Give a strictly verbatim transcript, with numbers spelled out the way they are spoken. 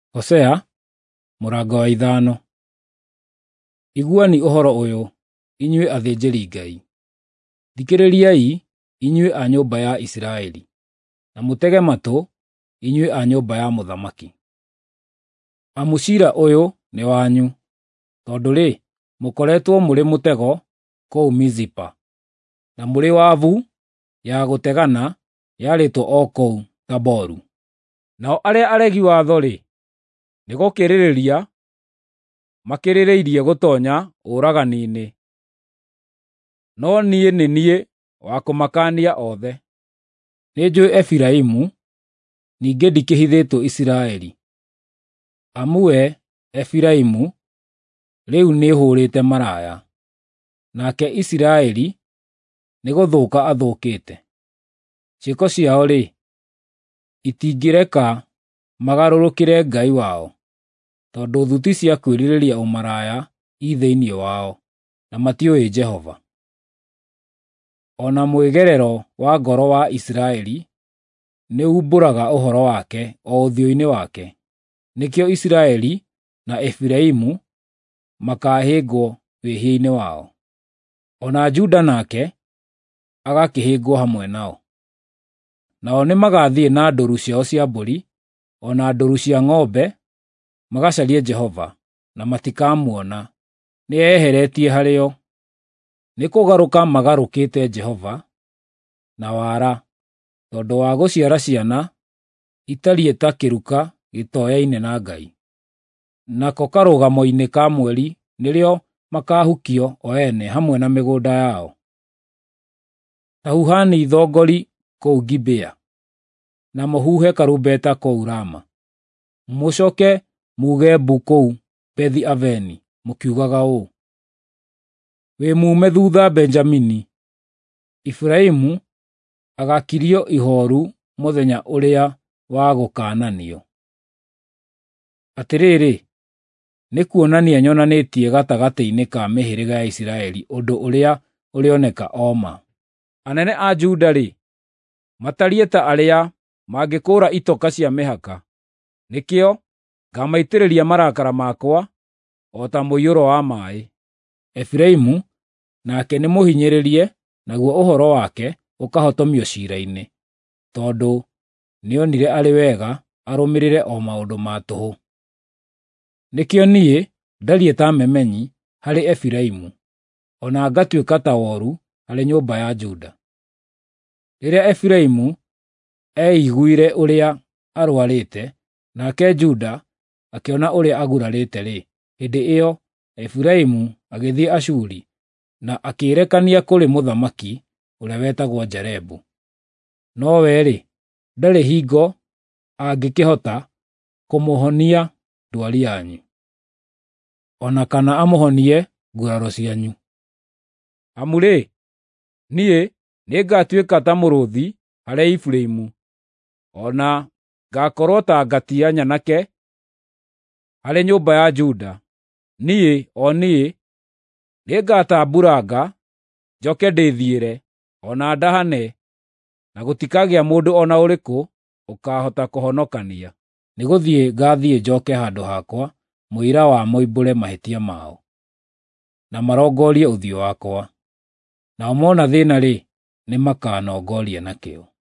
Hosea mũrango wa ithano. Iguani ũhoro ũyũ, inyuĩ athĩnjĩri Ngai. Thikĩrĩriai, inyuĩ a nyũmba ya Isiraeli, na mũtege matũ, inyuĩ a nyũmba ya mũthamaki. Amu ciira ũyũ nĩ wanyu, tondũ-rĩ, mũkoretwo mũrĩ mũtego kũu Mizipa, na mũrĩ wabu ya gũtegana yarĩtwo o kũu Taboru. Nao arĩa aregi watho-rĩ, nĩ gũkĩrĩrĩria makĩrĩrĩirie gũtoonya ũragani-inĩ. No niĩ nĩ niĩ wa kũmakaania othe. Nĩnjũũĩ Efiraimu, ningĩ ndikĩhithĩtwo Isiraeli. Amu we, Efiraimu, rĩu nĩhũrĩte maraya, nake Isiraeli nĩ gũthũka athũkĩte. Ciĩko ciao-rĩ, itingĩreka magarũrũkĩre Ngai wao, tondũ thuti cia kwĩrirĩria ũmaraya i thĩinĩ wao, na matiũĩ Jehova. O na mwĩgerero wa ngoro wa Isiraeli nĩumbũraga ũhoro wake o ũthiũ-inĩ wake. Nĩkĩo Isiraeli na Efiraimu makahĩngwo wĩhia-inĩ wao, o na Juda nake agakĩhĩngwo hamwe nao. Nao nĩmagathiĩ na ndũũru ciao cia mbũri, o na ndũũru cia ng'ombe, magacarie Jehova, na matikamuona. Nĩeheretie harĩo. Nĩ kũgarũka magarũkĩte Jehova, na wara, tondũ wa gũciara ciana itariĩ ta kĩruka gĩtoyaine na Ngai. Nako karũgamo-inĩ ka mweri nĩrĩo makahukio o ene hamwe na mĩgũnda yao. Ta huhani thongori kũu Gibea, na mũhuhe karumbeta kũu Rama. Mũcooke muuge mbu kũu Bethi-Aveni, mũkiugaga ũũ: Wĩmuume thuutha Benjamini. Efiraimu agakirio ihooru mũthenya ũrĩa wa gũkaananio. Atĩrĩrĩ, nĩ kuonania nyonanĩtie gatagatĩ-inĩ ka mĩhĩrĩga ya Isiraeli ũndũ ũrĩa ũrĩoneka o ma. Anene a Juda-rĩ, matariĩ ta arĩa mangĩkũũra itoka cia mĩhaka. Nĩkĩo ngamaitĩrĩria marakara makwa o ta mũiyũro wa maaĩ. Efiraimu nake nĩ mũhinyĩrĩrie, naguo ũhoro wake ũkahotomio ciira-inĩ, tondũ nĩonire arĩ wega arũmĩrĩre o maũndũ ma tũhũ. Nĩkĩo niĩ ndariĩ ta memenyi harĩ Efiraimu, o na ngatuĩka ta woru harĩ nyũmba ya Juda. Rĩrĩa Efiraimu eiguire ũrĩa arũarĩte, nake Juda akĩona ũrĩa agurarĩte-rĩ, hĩndĩ ĩyo Efiraimu agĩthiĩ Ashuri, na akĩĩrekania kũrĩ mũthamaki ũrĩa wetagwo Jarebu. No we-rĩ, ndarĩ hingo angĩkĩhota kũmũhonia ndwari yanyu, o na kana amũhonie nguraro cianyu. Amu-rĩ, niĩ nĩngatuĩka ta mũrũũthi harĩ Efiraimu, o na ngakorwo ta ngati ya nyanake harĩ nyũmba ya Juda. Niĩ, o niĩ, nĩngatamburanga, njoke ndĩthiĩre, o na ndahane, na gũtikagĩa mũndũ o na ũrĩkũ ũkaahota kũhonokania. Nĩgũthiĩ ngaathiĩ njooke handũ hakwa, mũira wa moimbũre mahĩtia mao, na marongorie ũthiũ wakwa. Nao mona thĩĩna-rĩ, nĩmakanongoria na kĩo.